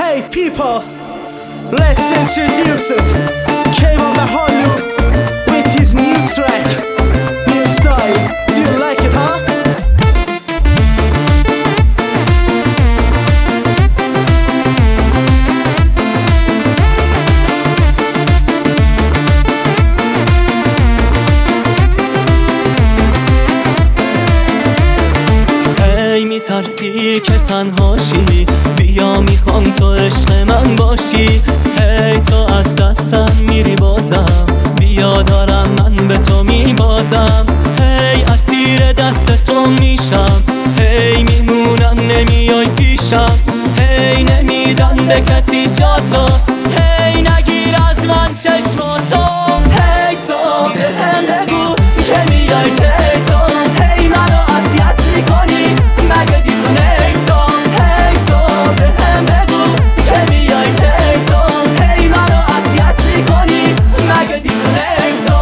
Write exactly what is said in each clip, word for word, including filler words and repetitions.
Hey people, let's introduce it. Kayvan Beharlu with his new track, new style. Do you like it, huh? میترسی که تنهاشی، بیا میخوام تو عشق من باشی. هی تو از دستم میری بازم، بیا دارم من به تو میبازم. هی اسیر دست تو میشم، هی میمونم نمیای پیشم. هی نمیدن به کسی جا تو، هی نگیر از من چشماتو. هی تو بهم بگو که میای کی تو، هی منو اذیت میکنی مگه دیوونه ای تو. هی تو بهم بگو که میای کی تو، هی منو اذیت میکنی مگه دیوونه ای تو.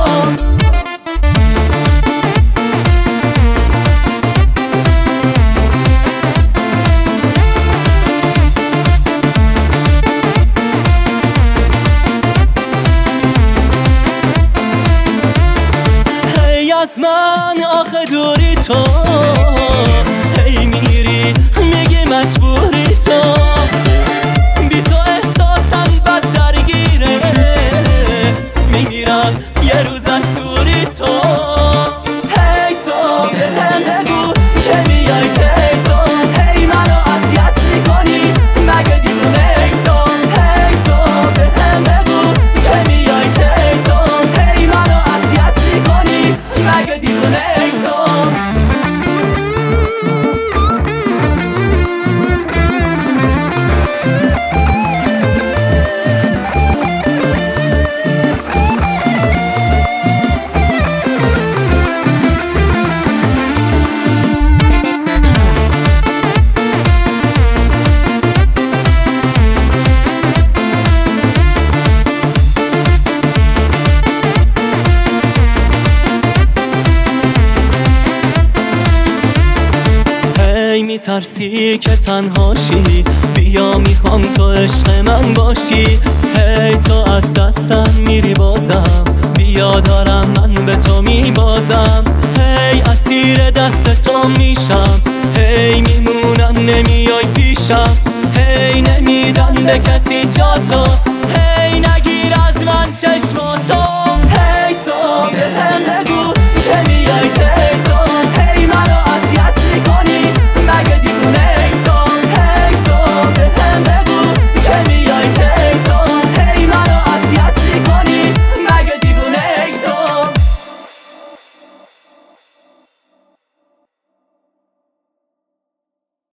هی از من آخه دوری تو، هی میری میگی مجبوری تو. بی تو احساسم بد درگیره، میمیرم یه روز از دوری تو. هی تو بهم بگو که میای کی تو، هی منو اذیت میکنی مگه دیوونه ای تو. هی تو بهم بگو که میای کی تو، هی منو اذیت میکنی مگه دیوونه ای تو. میترسی که تنهاشی، بیا میخوام تو عشق من باشی. هی تو از دستم میری بازم، بیا دارم من به تو میبازم. هی اسیر دست تو میشم، هی میمونم نمیای پیشم. هی نمیدن به کسی جا تو، هی نگیر از من چشماتو.